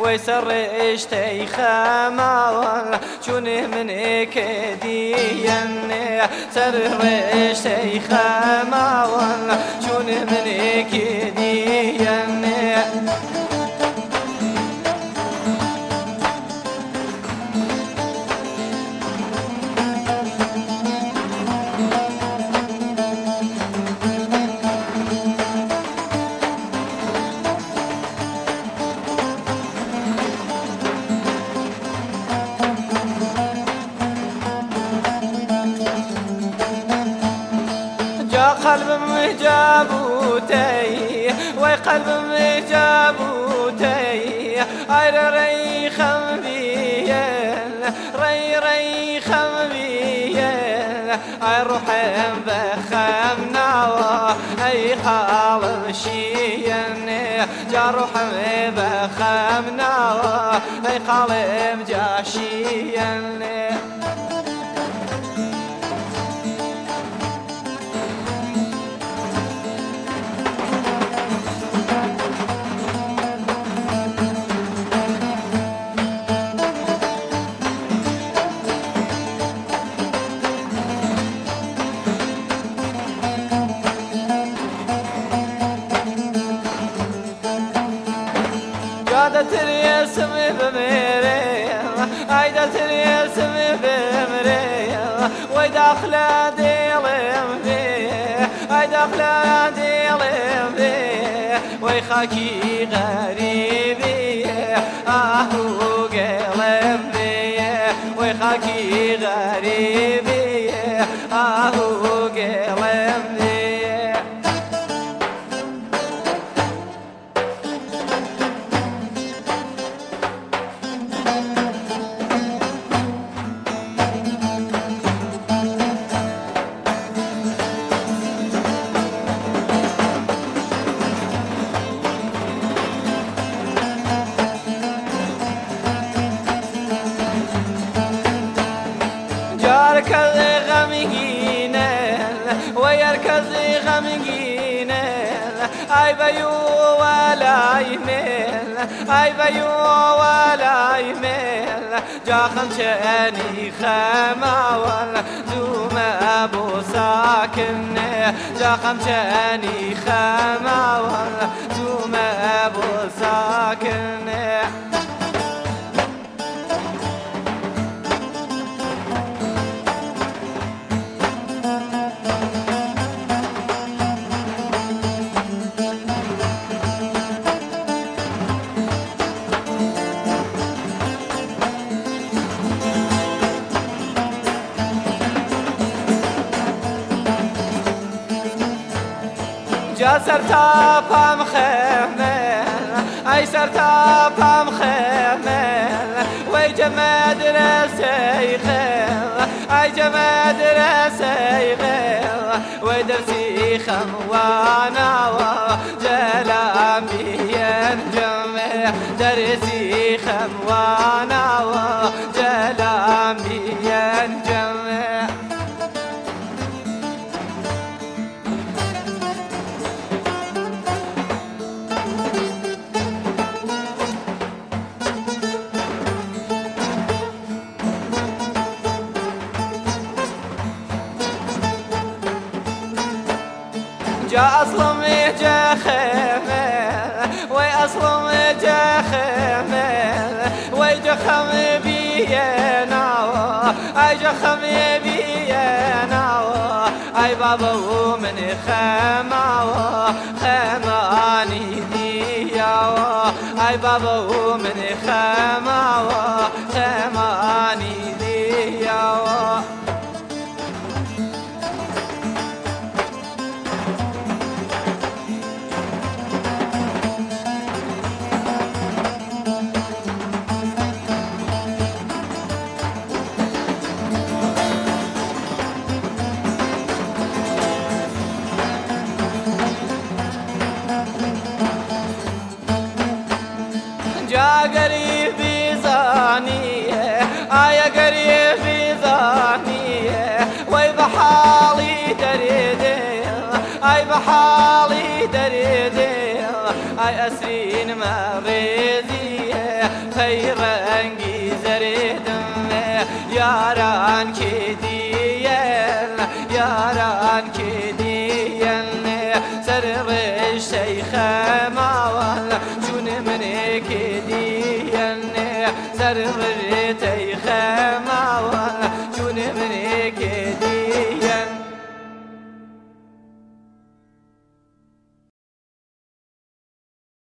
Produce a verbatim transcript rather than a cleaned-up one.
ويسرشتي خماول شونه من كديا سرشتي خماول شونه من كديا قلب مجابوتي وقلب مجابوتي اي ري خمبيل ري ري خمبيل اي روحي بخمنا اي خالب شين جروح بخمنا اي خالب جاشين عادت الياسم بمريم عادت الياسم بمريم ويدخل ديلم بيه ويدخل ديلم بيه ويخاكي غريبي اهو قلم بيه ويخاكي غريبي اهو قلم بيه يركض غمجين ويركض غمجين اي بيو ولا يميل اي بيو ولا يميل جا خمشاني خماول زوم ابو ساكن جا خمشاني خماول زوم ابو ساكن جا سرتا پام خمل ای سرتا پام خمل وی جمد رسی خل ای جمد رسی خل وی درسی خموانا و جلام بین جمع درسی خموانا و جلام بین جمع جا اصلم جا خمل وي اصلم جا خمل وي جا خم بينا اي جا خم بينا اي بابا ومن خما خماني ديا اي بابا ومن خما خماني ديا جا قريبي زانية آيا قريبي زانية وي بحالي دريدي اي بحالي دريدي اي اسرين مريزية ای رنگی زردم یاران که دیل یاران که دیل سر شیخ ماوال چون من که دیل سر تیخ